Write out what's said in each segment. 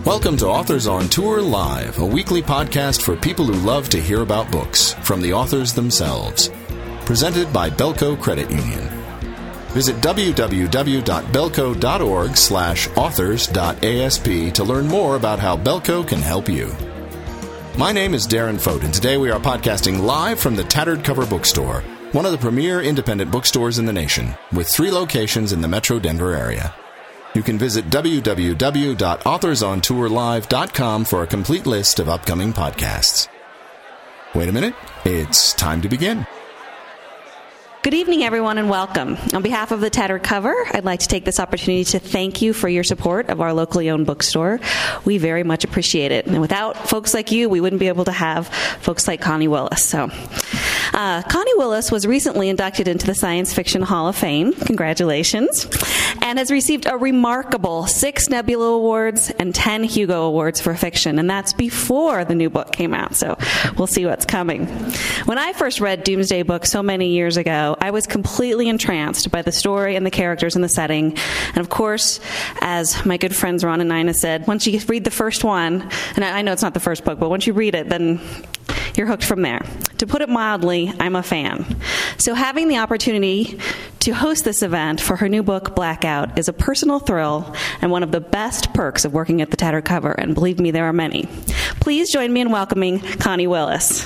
Welcome to Authors on Tour Live, a weekly podcast for people who love to hear about books from the authors themselves. Presented by Belco Credit Union. Visit www.belco.org/authors.asp to learn more about how Belco can help you. My name is Darren Fote, and today we are podcasting live from the Tattered Cover Bookstore, one of the premier independent bookstores in the nation, with 3 locations in the Metro Denver area. You can visit www.authorsontourlive.com for a complete list of upcoming podcasts. Wait a minute, it's time to begin. Good evening, everyone, and welcome. On behalf of the Tattered Cover, I'd like to take this opportunity to thank you for your support of our locally owned bookstore. We very much appreciate it. And without folks like you, we wouldn't be able to have folks like Connie Willis. Connie Willis was recently inducted into the Science Fiction Hall of Fame. Congratulations. And has received a remarkable 6 Nebula Awards and 10 Hugo Awards for fiction. And that's before the new book came out, so we'll see what's coming. When I first read Doomsday Book so many years ago, I was completely entranced by the story and the characters and the setting. And of course, as my good friends Ron and Nina said, once you read the first one, and I know it's not the first book, but once you read it, then you're hooked from there. To put it mildly, I'm a fan. So having the opportunity to host this event for her new book, Blackout, is a personal thrill and one of the best perks of working at the Tattered Cover, and believe me, there are many. Please join me in welcoming Connie Willis.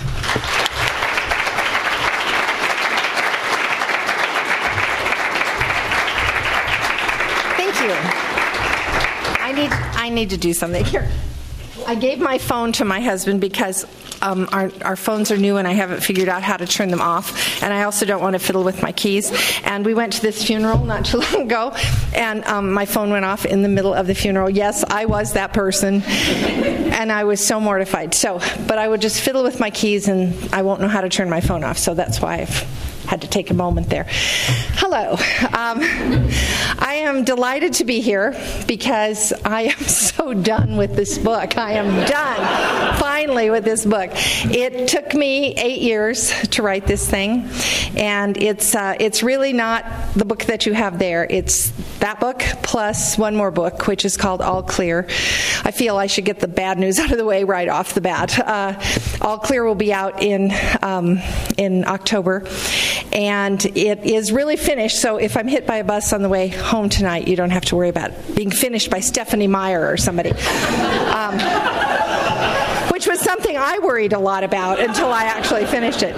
I need to do something here. I gave my phone to my husband because our phones are new and I haven't figured out how to turn them off, and I also don't want to fiddle with my keys. And we went to this funeral not too long ago, and my phone went off in the middle of the funeral. Yes, I was that person, and I was so mortified. But I would just fiddle with my keys and I won't know how to turn my phone off, so that's why I've had to take a moment there. Hello. I am delighted to be here because I am so done with this book. I am done, finally, with this book. It took me 8 years to write this thing, and it's really not the book that you have there. It's that book plus one more book, which is called All Clear. I feel I should get the bad news out of the way right off the bat. All Clear will be out in October. And it is really finished, so if I'm hit by a bus on the way home tonight, you don't have to worry about being finished by Stephanie Meyer or somebody. Which was something I worried a lot about until I actually finished it.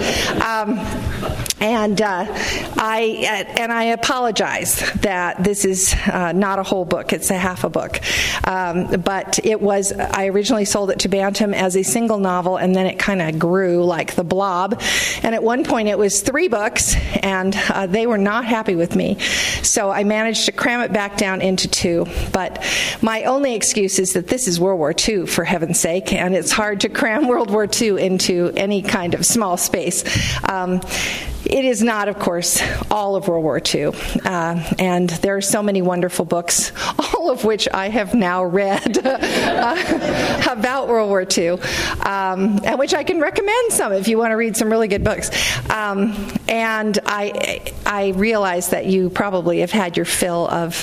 I apologize that this is not a whole book. It's a half a book. But I originally sold it to Bantam as a single novel, and then it kind of grew like the Blob. And at one point it was 3 books, and they were not happy with me. So I managed to cram it back down into 2. But my only excuse is that this is World War II, for heaven's sake, and it's hard to cram World War II into any kind of small space. It is not, of course, all of World War II, and there are so many wonderful books, all of which I have now read about World War II, and which I can recommend some if you want to read some really good books. And I realize that you probably have had your fill of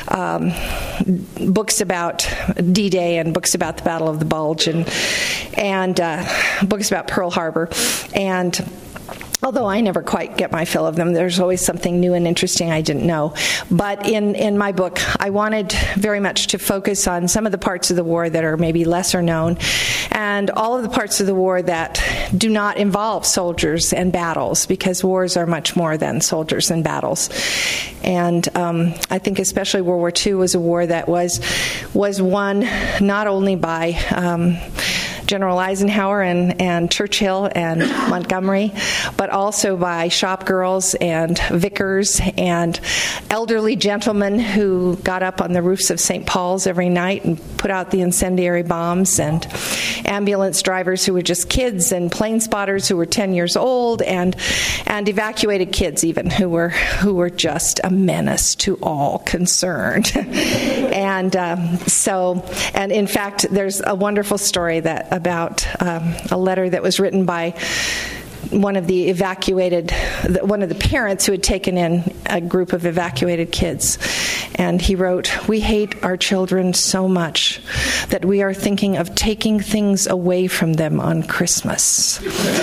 books about D-Day and books about the Battle of the Bulge and books about Pearl Harbor. And although I never quite get my fill of them, there's always something new and interesting I didn't know. But in my book, I wanted very much to focus on some of the parts of the war that are maybe lesser known, and all of the parts of the war that do not involve soldiers and battles, because wars are much more than soldiers and battles. And I think especially World War II was a war that was won not only by General Eisenhower and Churchill and Montgomery, but also by shop girls and vicars and elderly gentlemen who got up on the roofs of St. Paul's every night and put out the incendiary bombs, and ambulance drivers who were just kids, and plane spotters who were 10 years old, and evacuated kids even who were just a menace to all concerned. And in fact, there's a wonderful story about a letter that was written by one of the parents who had taken in a group of evacuated kids. And he wrote, "We hate our children so much that we are thinking of taking things away from them on Christmas."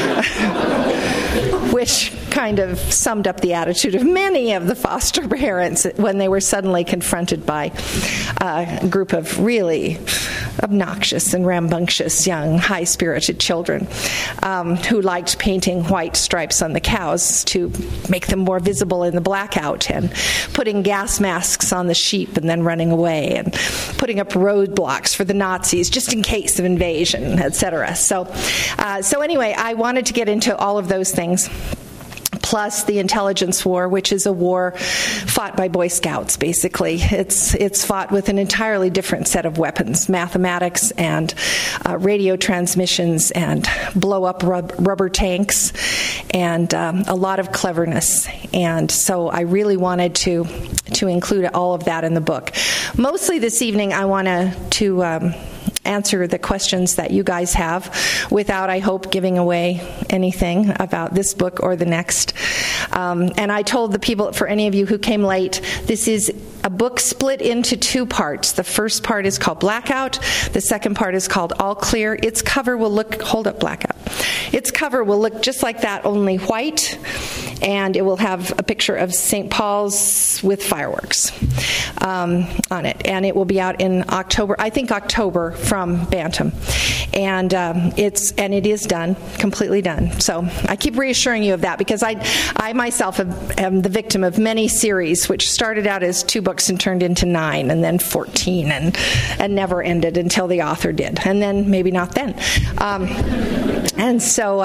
Which kind of summed up the attitude of many of the foster parents when they were suddenly confronted by a group of really obnoxious and rambunctious young, high-spirited children who liked painting white stripes on the cows to make them more visible in the blackout, and putting gas masks on the sheep and then running away, and putting up roadblocks for the Nazis just in case of invasion, etc. So anyway, I wanted to get into all of those things, plus the intelligence war, which is a war fought by Boy Scouts, basically. It's fought with an entirely different set of weapons, mathematics and radio transmissions and blow-up rubber tanks and a lot of cleverness. And so I really wanted to include all of that in the book. Mostly this evening I want to answer the questions that you guys have without, I hope, giving away anything about this book or the next. And I told the people, for any of you who came late, this is a book split into two parts. The first part is called Blackout. The second part is called All Clear. Its cover will look, hold up Blackout. Its cover will look just like that, only white, and it will have a picture of St. Paul's with fireworks on it. And it will be out in October, I think October, from Bantam. And it is done, completely done. So I keep reassuring you of that, because I myself am the victim of many series which started out as 2 books and turned into 9 and then 14 and never ended until the author did, and then maybe not then. And so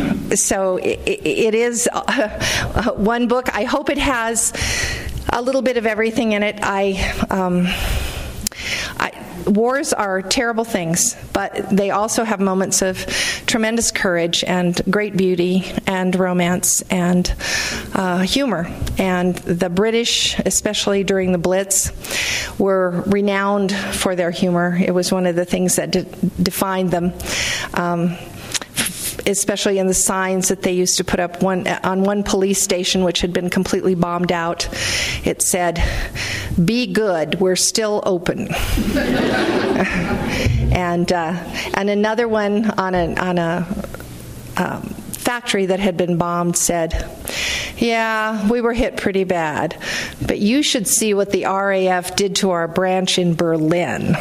it is one book. I hope it has a little bit of everything in it. Wars are terrible things, but they also have moments of tremendous courage and great beauty and romance and humor. And the British, especially during the Blitz, were renowned for their humor. It was one of the things that defined them. Especially in the signs that they used to put up on one police station, which had been completely bombed out. It said, "Be good, we're still open." and another one on a factory that had been bombed said, "Yeah, we were hit pretty bad, but you should see what the RAF did to our branch in Berlin."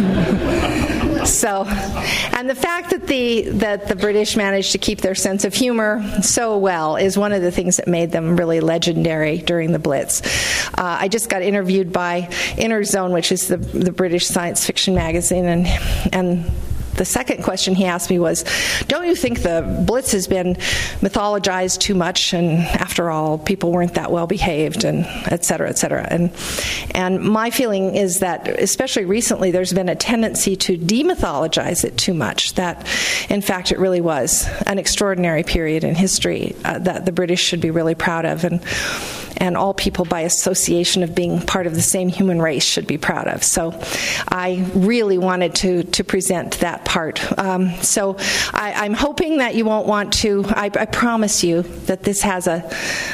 So, and the fact that the British managed to keep their sense of humor so well is one of the things that made them really legendary during the Blitz. I just got interviewed by Inner Zone, which is the British science fiction magazine, and the second question he asked me was, "Don't you think the Blitz has been mythologized too much? And after all, people weren't that well behaved, and et cetera, et cetera." And my feeling is that, especially recently, there's been a tendency to demythologize it too much. That, in fact, it really was an extraordinary period in history that the British should be really proud of, and all people by association of being part of the same human race should be proud of. So I really wanted to present that part. So I'm hoping that you won't want to, I promise you that this has a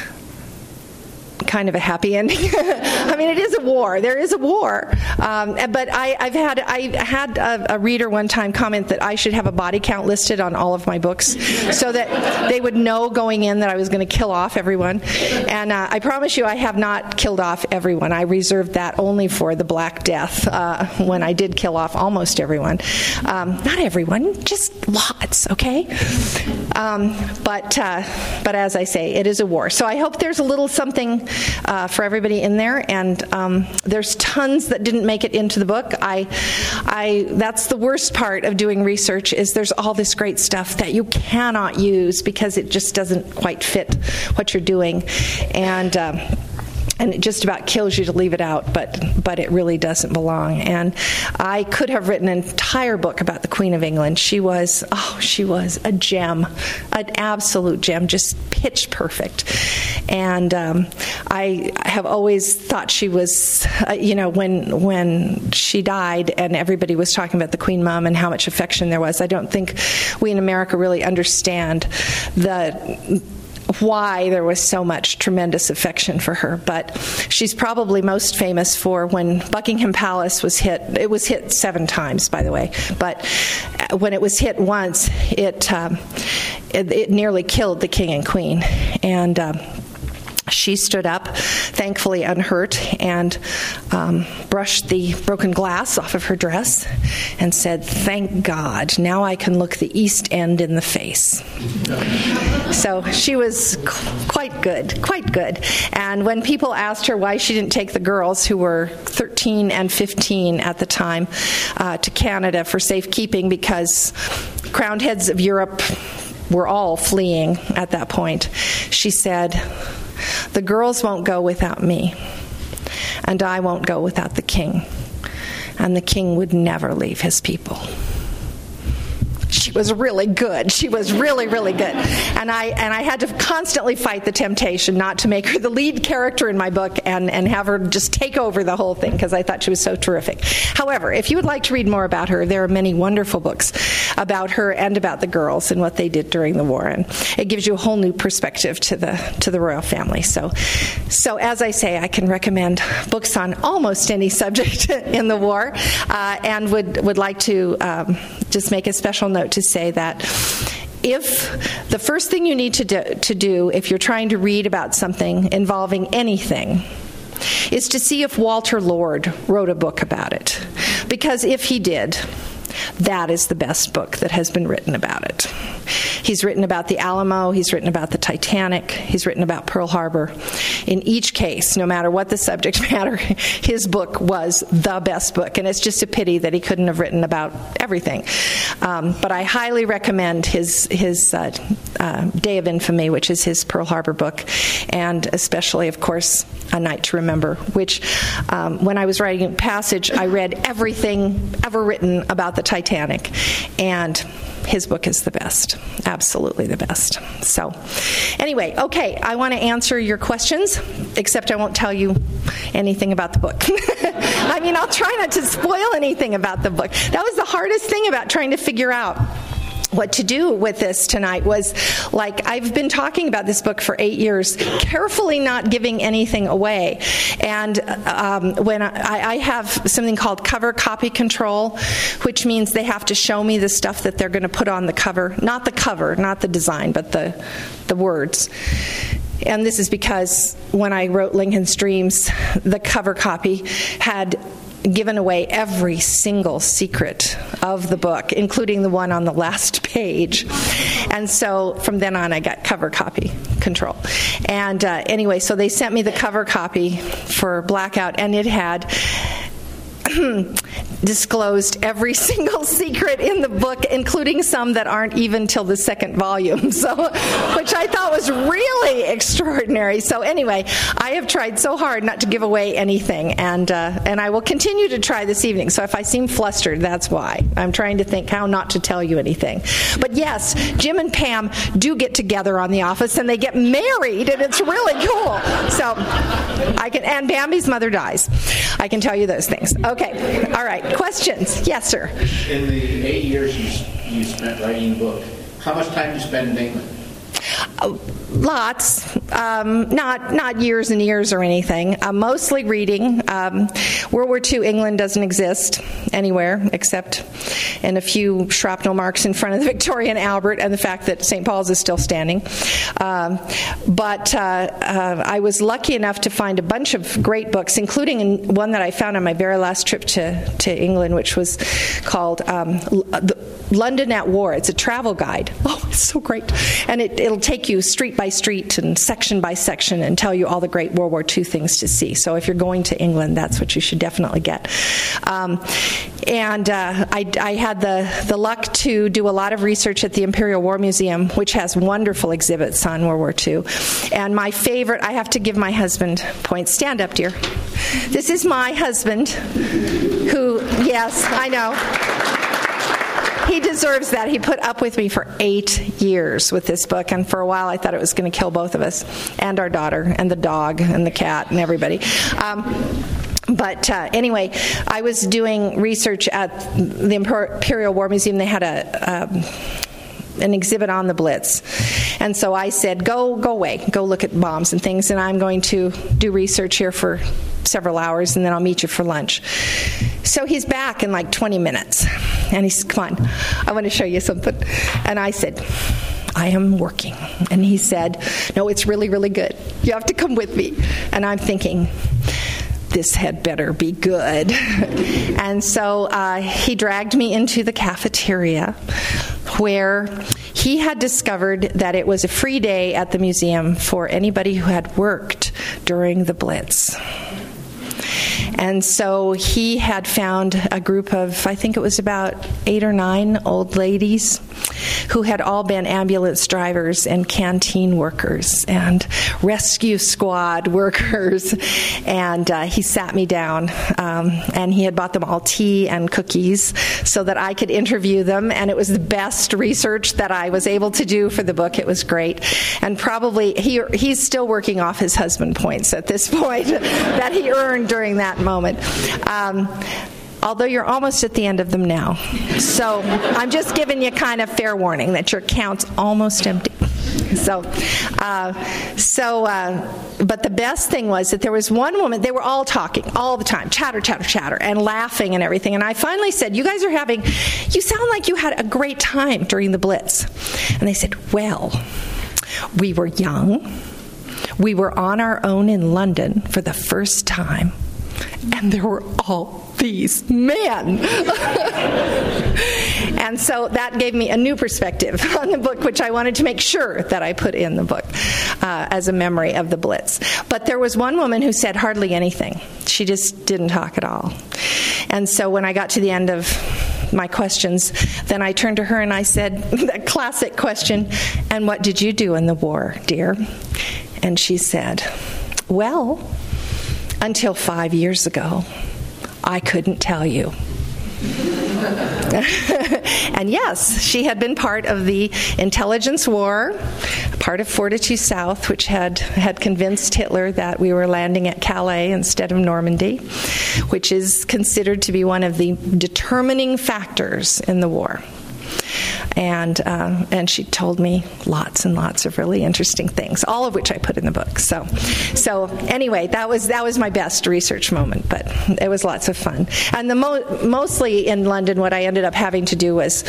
kind of a happy ending. I mean, it is a war. There is a war. But I had a reader one time comment that I should have a body count listed on all of my books so that they would know going in that I was going to kill off everyone. And I promise you I have not killed off everyone. I reserved that only for the Black Death when I did kill off almost everyone. Not everyone, just lots, okay? But as I say, it is a war. So I hope there's a little something for everybody in there, and there's tons that didn't make it into the book. That's the worst part of doing research, is there's all this great stuff that you cannot use because it just doesn't quite fit what you're doing, and it just about kills you to leave it out, but it really doesn't belong. And I could have written an entire book about the Queen of England. She was a gem, an absolute gem, just pitch perfect. And I have always thought she was, when she died and everybody was talking about the Queen Mum and how much affection there was, I don't think we in America really understand why there was so much tremendous affection for her. But she's probably most famous for when Buckingham Palace was hit. It was hit 7 times, by the way. But when it was hit once, it nearly killed the king and queen. And she stood up, thankfully unhurt, and brushed the broken glass off of her dress and said, "Thank God, now I can look the East End in the face." So she was quite good. And when people asked her why she didn't take the girls, who were 13 and 15 at the time, to Canada for safekeeping, because crowned heads of Europe were all fleeing at that point, she said, "The girls won't go without me, and I won't go without the king, and the king would never leave his people." She was really good. She was really, really good. And I had to constantly fight the temptation not to make her the lead character in my book and have her just take over the whole thing, because I thought she was so terrific. However, if you would like to read more about her, there are many wonderful books about her and about the girls and what they did during the war. And it gives you a whole new perspective to the royal family. So as I say, I can recommend books on almost any subject in the war, and would like to just make a special note to say that if the first thing you need to do if you're trying to read about something involving anything is to see if Walter Lord wrote a book about it. Because if he did, that is the best book that has been written about it. He's written about the Alamo, he's written about the Titanic, he's written about Pearl Harbor. In each case, no matter what the subject matter, his book was the best book. And it's just a pity that he couldn't have written about everything. But I highly recommend his Day of Infamy, which is his Pearl Harbor book, and especially, of course, A Night to Remember, which when I was writing Passage, I read everything ever written about the Titanic, and his book is the best, absolutely the best. So anyway, okay, I want to answer your questions, except I won't tell you anything about the book. I mean, I'll try not to spoil anything about the book. That was the hardest thing about trying to figure out what to do with this tonight. Was like, I've been talking about this book for 8 years, carefully not giving anything away. And when I have something called cover copy control, which means they have to show me the stuff that they're going to put on the cover, not the design, but the words. And this is because when I wrote Lincoln's Dreams, the cover copy had given away every single secret of the book, including the one on the last page. And so from then on, I got cover copy control. And anyway, so they sent me the cover copy for Blackout, and it had disclosed every single secret in the book, including some that aren't even till the second volume, so which I thought was really extraordinary. So anyway, I have tried so hard not to give away anything, and I will continue to try this evening. So if I seem flustered, that's why. I'm trying to think how not to tell you anything. But yes, Jim and Pam do get together on The Office, and they get married, and it's really cool. So and Bambi's mother dies. I can tell you those things. Okay, all right. Questions? Yes, sir. In the 8 years you spent writing the book, how much time did you spend in England? Lots, not years and years or anything. Mostly reading. World War II England doesn't exist anywhere except in a few shrapnel marks in front of the Victoria and Albert, and the fact that St. Paul's is still standing. But I was lucky enough to find a bunch of great books, including one that I found on my very last trip to England, which was called London at War. It's a travel guide. Oh, it's so great. And it'll take you street by street and section by section and tell you all the great World War II things to see. So if you're going to England, that's what you should definitely get. And I had the luck to do a lot of research at the Imperial War Museum, which has wonderful exhibits on World War II. And my favorite, I have to give my husband points. Stand up, dear. This is my husband who, yes, I know. He deserves that. He put up with me for 8 years with this book, and for a while I thought it was going to kill both of us, and our daughter, and the dog, and the cat, and everybody. But anyway, I was doing research at the Imperial War Museum. They had an exhibit on the Blitz. And so I said, go away, go look at bombs and things, and I'm going to do research here for several hours, and then I'll meet you for lunch. So he's back in like 20 minutes, and he said, come on, I want to show you something. And I said, I am working. And he said, no, it's really, really good. You have to come with me. And I'm thinking, this had better be good. And so he dragged me into the cafeteria, where he had discovered that it was a free day at the museum for anybody who had worked during the Blitz. And so he had found a group of, I think it was about 8 or 9 old ladies who had all been ambulance drivers and canteen workers and rescue squad workers. And he sat me down, and he had bought them all tea and cookies so that I could interview them. And it was the best research that I was able to do for the book. It was great. And probably he's still working off his husband points at this point that he earned during that moment. Although you're almost at the end of them now. So I'm just giving you kind of fair warning that your account's almost empty. But the best thing was that there was one woman, they were all talking all the time, chatter, chatter, chatter, and laughing and everything. And I finally said, you sound like you had a great time during the Blitz. And they said, well, we were young. We were on our own in London for the first time. And there were all these men. And so that gave me a new perspective on the book, which I wanted to make sure that I put in the book as a memory of the Blitz. But there was one woman who said hardly anything. She just didn't talk at all. And so when I got to the end of my questions, then I turned to her and I said, the classic question, and what did you do in the war, dear? And she said, well, until 5 years ago, I couldn't tell you. And yes, she had been part of the intelligence war, part of Fortitude South, which had convinced Hitler that we were landing at Calais instead of Normandy, which is considered to be one of the determining factors in the war. And she told me lots and lots of really interesting things, all of which I put in the book. So anyway, that was my best research moment, but it was lots of fun. And mostly in London, what I ended up having to do was,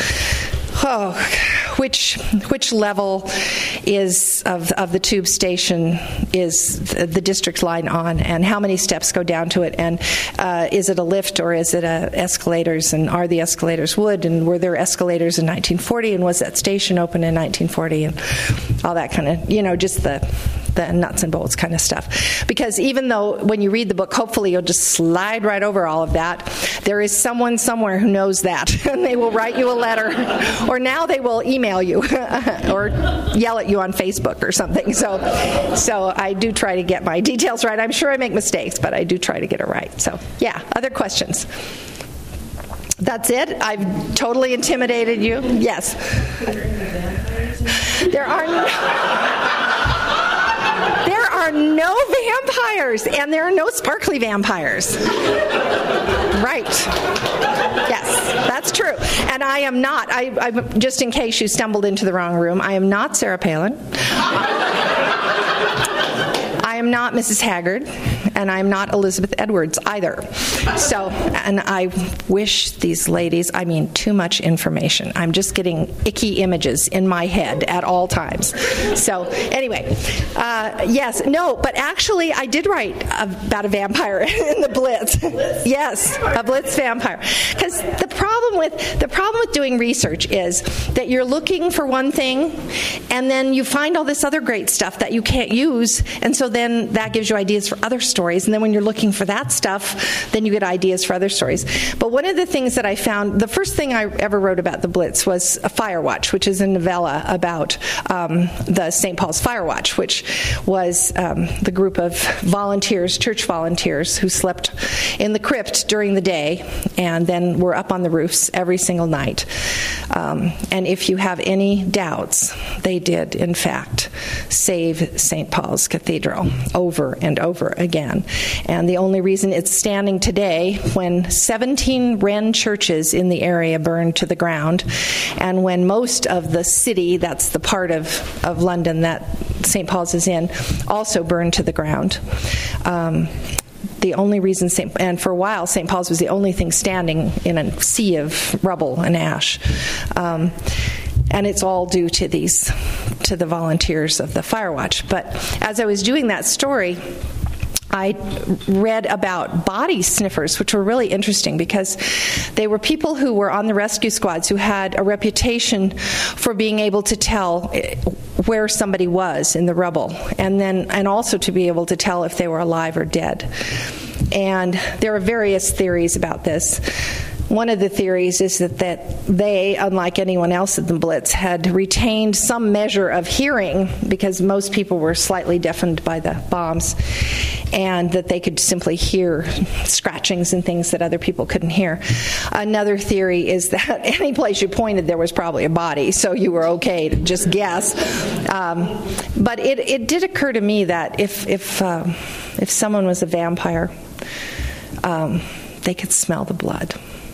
which level is of the tube station is the district line on, and how many steps go down to it, and is it a lift or is it escalators, and are the escalators wood, and were there escalators in 1940, and was that station open in 1940, and all that kind of, just the nuts and bolts kind of stuff. Because even though when you read the book, hopefully you'll just slide right over all of that, there is someone somewhere who knows that, and they will write you a letter, or now they will email you or yell at you on Facebook or something. So I do try to get my details right. I'm sure I make mistakes, but I do try to get it right. So yeah, other questions? That's it? I've totally intimidated you? Yes. There are no vampires, and there are no sparkly vampires. Right. Yes, that's true. And I am not, I just in case you stumbled into the wrong room, I am not Sarah Palin. I am not Mrs. Haggard, and I am not Elizabeth Edwards either. So, and I wish these ladies, too much information. I'm just getting icky images in my head at all times. So, anyway, yes, no, but actually I did write about a vampire in the Blitz. Yes, a Blitz vampire. Because the problem with doing research is that you're looking for one thing, and then you find all this other great stuff that you can't use, and so then that gives you ideas for other stories, and then when you're looking for that stuff, then you get ideas for other stories. But one of the things that I found, the first thing I ever wrote about the Blitz was a Fire Watch, which is a novella about the St. Paul's Fire Watch, which was the group of volunteers, church volunteers, who slept in the crypt during the day and then were up on the roofs every single night. And if you have any doubts, they did, in fact, save St. Paul's Cathedral. over and over again. And the only reason it's standing today, when 17 Wren churches in the area burned to the ground, and when most of the city, that's the part of London that St. Paul's is in, also burned to the ground. The only reason, and for a while, St. Paul's was the only thing standing in a sea of rubble and ash. And it's all due to the volunteers of the Fire Watch. But as I was doing that story, I read about body sniffers, which were really interesting because they were people who were on the rescue squads who had a reputation for being able to tell where somebody was in the rubble, and also to be able to tell if they were alive or dead. And there are various theories about this. One of the theories is that they, unlike anyone else at the Blitz, had retained some measure of hearing because most people were slightly deafened by the bombs, and that they could simply hear scratchings and things that other people couldn't hear. Another theory is that any place you pointed there was probably a body, so you were okay to just guess. But it did occur to me that if someone was a vampire, they could smell the blood.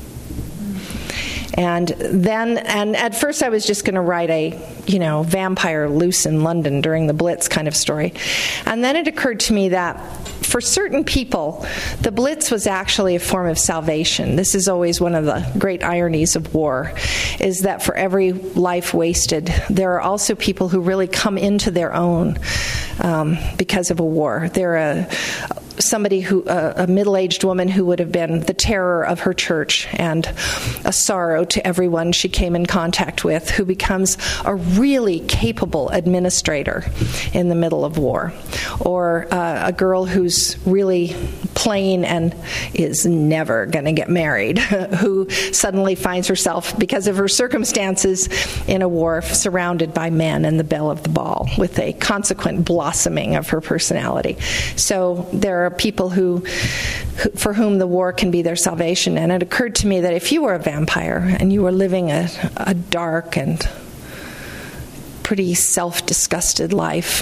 And at first I was just going to write a, vampire loose in London during the Blitz kind of story. And then it occurred to me that for certain people, the Blitz was actually a form of salvation. This is always one of the great ironies of war, is that for every life wasted, there are also people who really come into their own because of a war. They're a middle-aged woman who would have been the terror of her church and a sorrow to everyone she came in contact with, who becomes a really capable administrator in the middle of war. Or a girl who's really plain and is never going to get married, who suddenly finds herself, because of her circumstances, in a war surrounded by men and the belle of the ball, with a consequent blossoming of her personality. So there are people who for whom the war can be their salvation. And it occurred to me that if you were a vampire and you were living a dark and pretty self-disgusted life,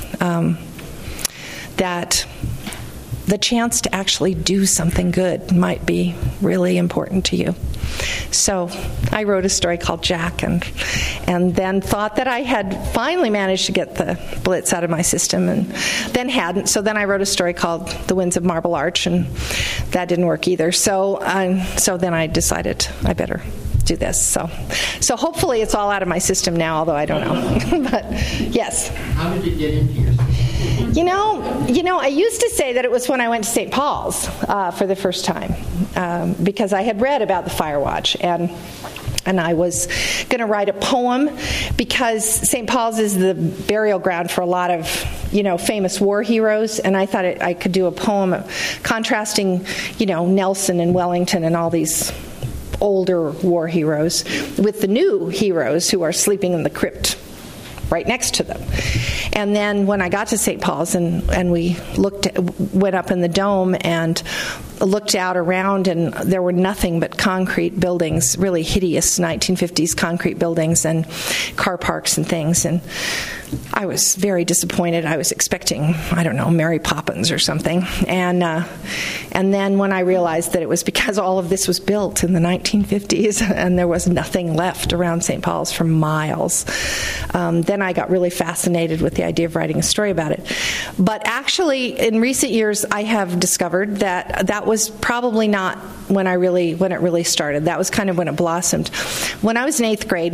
that the chance to actually do something good might be really important to you. So I wrote a story called Jack, and then thought that I had finally managed to get the Blitz out of my system, and then hadn't. So then I wrote a story called The Winds of Marble Arch, and that didn't work either. So then I decided I better do this. So hopefully it's all out of my system now, although I don't know. But yes. How did it get into your system? I used to say that it was when I went to St. Paul's for the first time, because I had read about the Fire Watch, and I was going to write a poem, because St. Paul's is the burial ground for a lot of, famous war heroes, and I thought I could do a poem contrasting, Nelson and Wellington and all these older war heroes with the new heroes who are sleeping in the crypt right next to them. And then when I got to St. Paul's and we went up in the dome and looked out around, and there were nothing but concrete buildings, really hideous 1950s concrete buildings and car parks and things. And I was very disappointed. I was expecting, Mary Poppins or something. And then when I realized that it was because all of this was built in the 1950s and there was nothing left around St. Paul's for miles, then I got really fascinated with the idea of writing a story about it. But actually, in recent years, I have discovered that was probably not when it really started. That was kind of when it blossomed. When I was in 8th grade,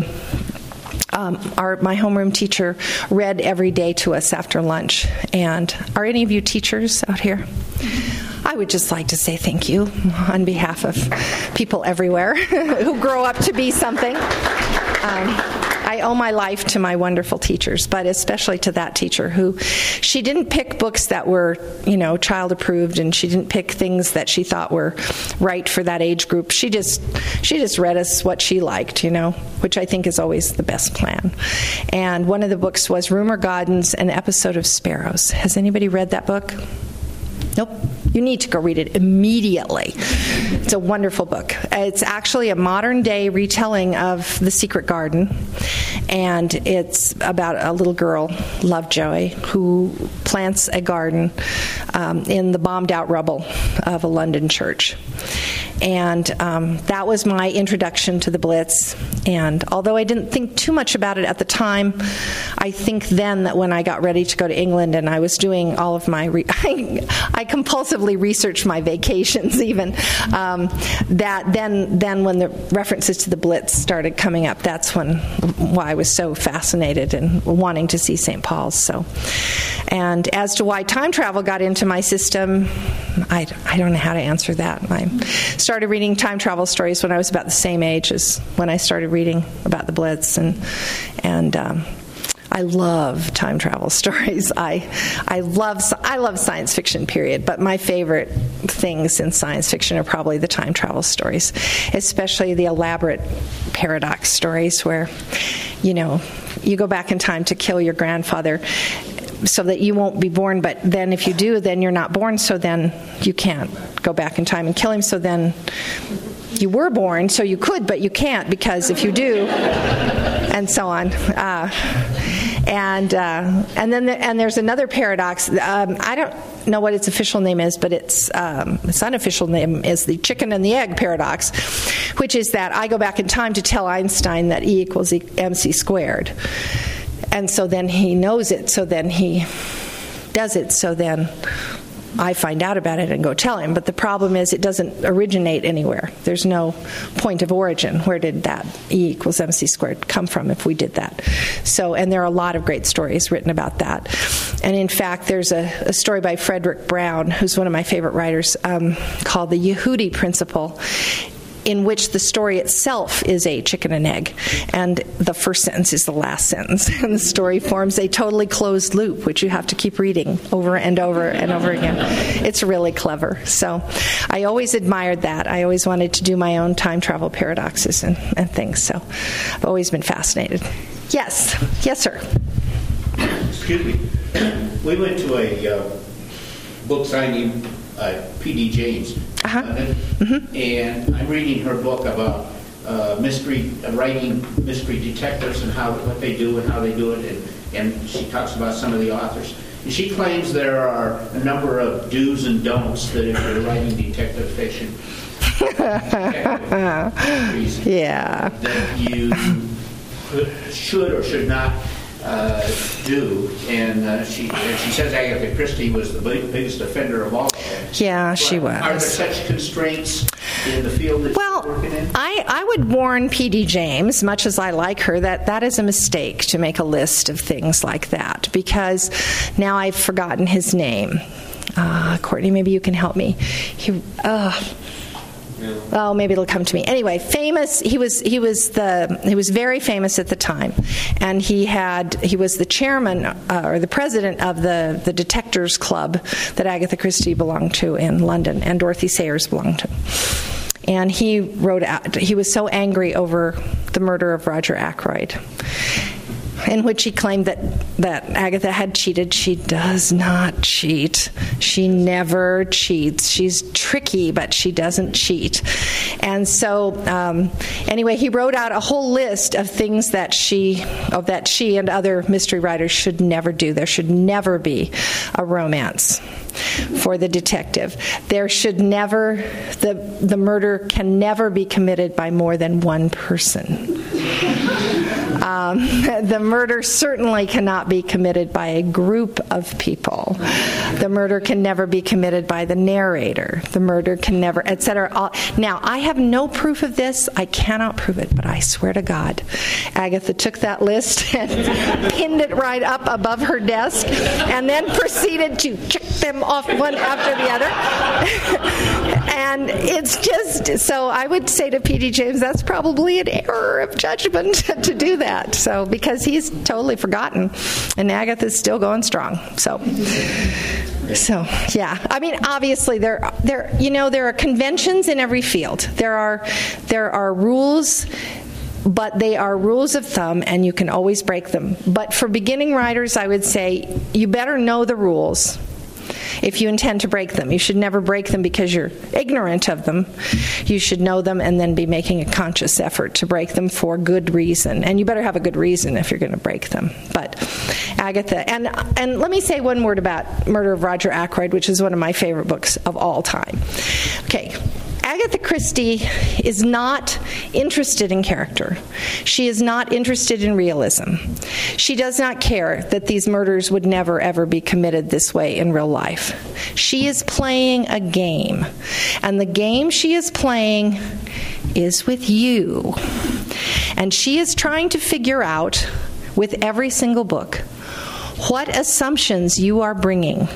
my homeroom teacher read every day to us after lunch. And are any of you teachers out here? I would just like to say thank you on behalf of people everywhere who grow up to be something. I owe my life to my wonderful teachers, but especially to that teacher who, she didn't pick books that were, child approved, and she didn't pick things that she thought were right for that age group. She just read us what she liked, which I think is always the best plan. And one of the books was Rumer Godden's An Episode of Sparrows. Has anybody read that book? Nope. You need to go read it immediately. It's a wonderful book. It's actually a modern-day retelling of The Secret Garden, And it's about a little girl, Lovejoy, who plants a garden in the bombed-out rubble of a London church. And that was my introduction to the Blitz. And although I didn't think too much about it at the time, I think then that when I got ready to go to England and I was doing all of my, I compulsively researched my vacations even, that then when the references to the Blitz started coming up, that's why I was so fascinated and wanting to see St. Paul's. So, and as to why time travel got into my system, I don't know how to answer that. I started reading time travel stories when I was about the same age as when I started reading about the Blitz, and I love time travel stories. I love science fiction, period, but my favorite things in science fiction are probably the time travel stories, especially the elaborate paradox stories where, you go back in time to kill your grandfather so that you won't be born, but then if you do, then you're not born, so then you can't go back in time and kill him, so then you were born, so you could, but you can't, because if you do, and so on. And then there's another paradox. I don't know what its official name is, but its unofficial name is the chicken and the egg paradox, which is that I go back in time to tell Einstein that E equals mc squared. And so then he knows it, so then he does it, so then I find out about it and go tell him. But the problem is it doesn't originate anywhere. There's no point of origin. Where did that E equals mc squared come from if we did that? So, and there are a lot of great stories written about that. And in fact, there's a story by Frederick Brown, who's one of my favorite writers, called The Yehudi Principle, in which the story itself is a chicken and egg, and the first sentence is the last sentence, and the story forms a totally closed loop, which you have to keep reading over and over and over again. It's really clever. So I always admired that. I always wanted to do my own time travel paradoxes and things, so I've always been fascinated. Yes, sir. Excuse me. We went to a book signing, P.D. James. And I'm reading her book about writing mystery detectives and what they do and how they do it, and she talks about some of the authors. And she claims there are a number of do's and don'ts that if you're writing detective fiction, that you should or should not do, and she says Agatha Christie was the biggest offender of all. Yeah, she was. Are there such constraints in the field that you're working in? I would warn P.D. James, much as I like her, that is a mistake to make a list of things like that, because now I've forgotten his name. Courtney, maybe you can help me. Oh, maybe it'll come to me. Anyway, famous. He was very famous at the time, and he was the chairman or the president of the Detectors Club that Agatha Christie belonged to in London, and Dorothy Sayers belonged to. And he wrote out. He was so angry over the murder of Roger Ackroyd, in which he claimed that Agatha had cheated. She does not cheat. She never cheats. She's tricky, but she doesn't cheat. And so, anyway, he wrote out a whole list of things that she and other mystery writers should never do. There should never be a romance for the detective. There should never, the murder can never be committed by more than one person. The murder certainly cannot be committed by a group of people. The murder can never be committed by the narrator. The murder can never, etc. Now, I have no proof of this. I cannot prove it, but I swear to God, Agatha took that list and pinned it right up above her desk and then proceeded to check them off one after the other. And it's just, so I would say to P.D. James, that's probably an error of judgment to do that. So, because he's totally forgotten, and Agatha's still going strong. So yeah. I mean, obviously there are conventions in every field. There are rules, but they are rules of thumb, and you can always break them. But for beginning writers, I would say you better know the rules. if you intend to break them. You should never break them because you're ignorant of them. You should know them and then be making a conscious effort to break them for good reason. And you better have a good reason if you're going to break them. But Agatha, and let me say one word about Murder of Roger Ackroyd, which is one of my favorite books of all time. Okay. Agatha Christie is not interested in character. She is not interested in realism. She does not care that these murders would never, ever be committed this way in real life. She is playing a game. And the game she is playing is with you. And she is trying to figure out, with every single book, what assumptions you are bringing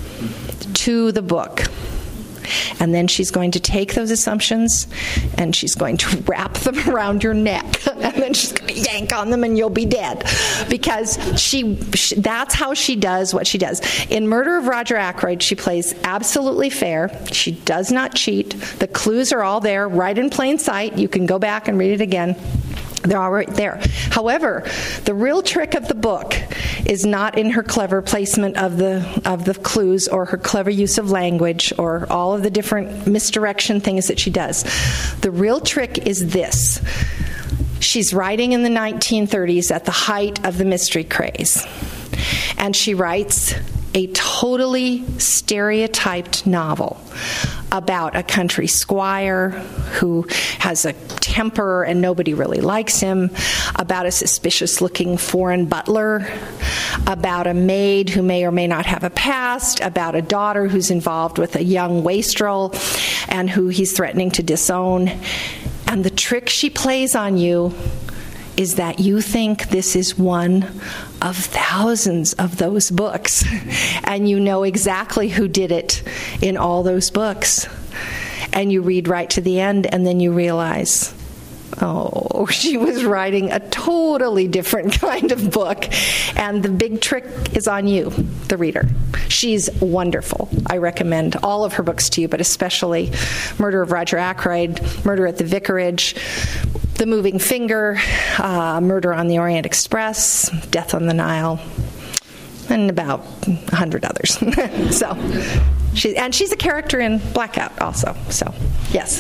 to the book. And then she's going to take those assumptions and she's going to wrap them around your neck. And then she's going to yank on them and you'll be dead. Because that's how she does what she does. In Murder of Roger Ackroyd, she plays absolutely fair. She does not cheat. The clues are all there, right in plain sight. You can go back and read it again. They're all right there. However, the real trick of the book is not in her clever placement of the clues or her clever use of language or all of the different misdirection things that she does. The real trick is this. She's writing in the 1930s at the height of the mystery craze. And she writes a totally stereotyped novel about a country squire who has a temper and nobody really likes him, about a suspicious-looking foreign butler, about a maid who may or may not have a past, about a daughter who's involved with a young wastrel and who he's threatening to disown. And the trick she plays on you is that you think this is one of thousands of those books, and you know exactly who did it in all those books. And you read right to the end, and then you realize, oh, she was writing a totally different kind of book. And the big trick is on you, the reader. She's wonderful. I recommend all of her books to you, but especially Murder of Roger Ackroyd, Murder at the Vicarage, The Moving Finger, Murder on the Orient Express, Death on the Nile, and about 100 others. So, she's a character in Blackout also. So, yes.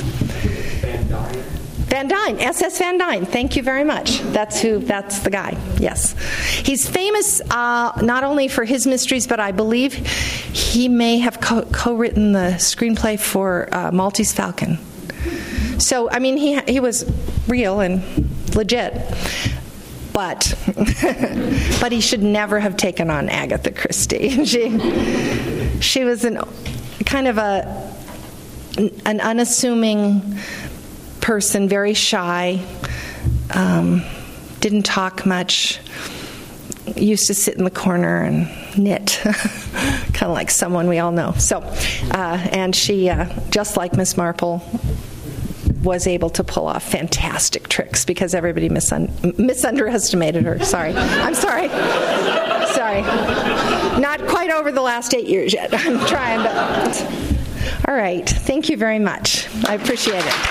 Van Dyne, SS Van Dyne. Thank you very much. That's the guy. Yes. He's famous not only for his mysteries, but I believe he may have co-written the screenplay for Maltese Falcon. So, I mean, he was real and legit. But he should never have taken on Agatha Christie. She was kind of an unassuming person, very shy, didn't talk much, used to sit in the corner and knit, kind of like someone we all know. So, and she, just like Miss Marple, was able to pull off fantastic tricks because everybody misunderestimated her. Sorry. I'm sorry. Sorry. Not quite over the last 8 years yet. I'm trying, but... All right. Thank you very much. I appreciate it.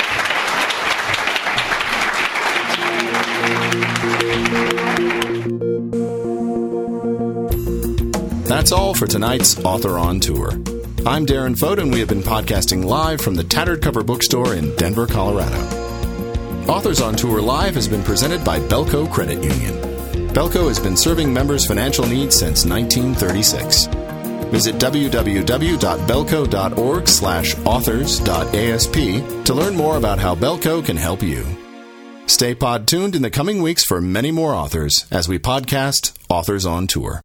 That's all for tonight's Author on Tour. I'm Darren Foden, and we have been podcasting live from the Tattered Cover Bookstore in Denver, Colorado. Authors on Tour Live has been presented by Belco Credit Union. Belco has been serving members' financial needs since 1936. Visit www.belco.org/authors.asp to learn more about how Belco can help you. Stay pod tuned in the coming weeks for many more authors as we podcast Authors on Tour.